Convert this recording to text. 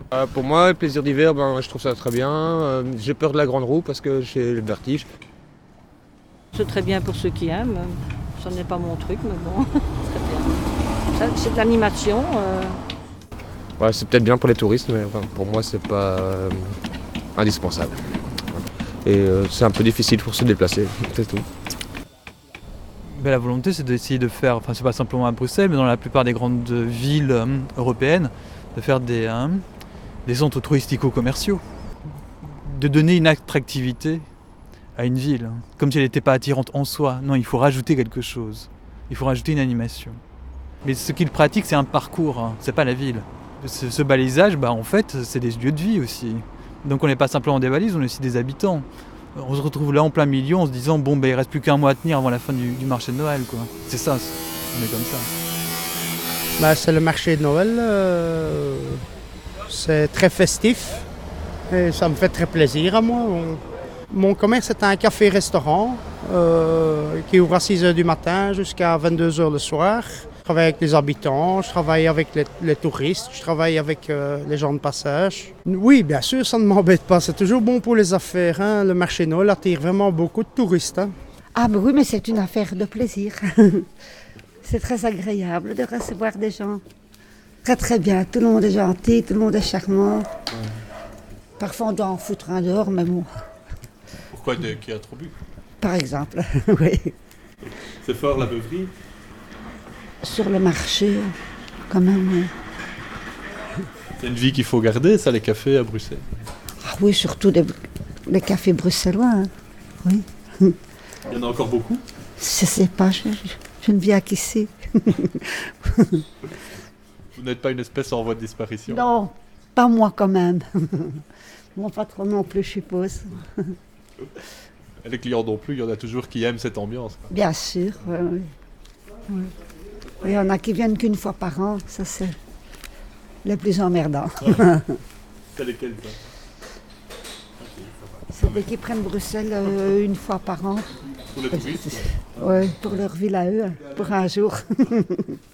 Pour moi, le plaisir d'hiver, je trouve ça très bien. J'ai peur de la grande roue parce que j'ai le vertige. C'est très bien pour ceux qui aiment. Ça n'est pas mon truc, mais bon, très bien. C'est de l'animation. Ouais, c'est peut-être bien pour les touristes, mais pour moi, c'est pas indispensable. Et c'est un peu difficile pour se déplacer, c'est tout. La volonté, c'est d'essayer de faire, c'est pas simplement à Bruxelles, mais dans la plupart des grandes villes européennes, de faire des centres touristico-commerciaux, de donner une attractivité à une ville, comme si elle n'était pas attirante en soi. Non, il faut rajouter quelque chose, il faut rajouter une animation. Mais ce qu'ils pratiquent, c'est un parcours, c'est pas la ville. Ce balisage, en fait, c'est des lieux de vie aussi. Donc on n'est pas simplement des valises, on est aussi des habitants. On se retrouve là en plein milieu en se disant il reste plus qu'un mois à tenir avant la fin du marché de Noël, quoi. C'est ça, on est comme ça. C'est le marché de Noël, c'est très festif et ça me fait très plaisir à moi. Mon commerce est un café-restaurant qui ouvre à 6h du matin jusqu'à 22h le soir. Je travaille avec les habitants, je travaille avec les touristes, je travaille avec les gens de passage. Oui, bien sûr, ça ne m'embête pas. C'est toujours bon pour les affaires. Le marché Noël attire vraiment beaucoup de touristes. Ah oui, mais c'est une affaire de plaisir. C'est très agréable de recevoir des gens. Très très bien, tout le monde est gentil, tout le monde est charmant. Parfois on doit en foutre un dehors, mais bon. Pourquoi qui a trop bu? Par exemple, oui. C'est fort la beuverie? Sur le marché, quand même, oui. C'est une vie qu'il faut garder, ça, les cafés à Bruxelles? Ah oui, surtout les cafés bruxellois, oui. Il y en a encore beaucoup? Je sais pas, je ne viens qu'ici. Vous n'êtes pas une espèce en voie de disparition? Non, pas moi quand même. Mon patron non plus, je suppose. Et les clients non plus, il y en a toujours qui aiment cette ambiance. Bien sûr, oui. Oui. Il y en a qui viennent qu'une fois par an, ça c'est le plus emmerdant. C'est lesquels ça? C'est ceux qui prennent Bruxelles une fois par an. Pour les touristes? Oui, pour leur ville à eux, pour un jour.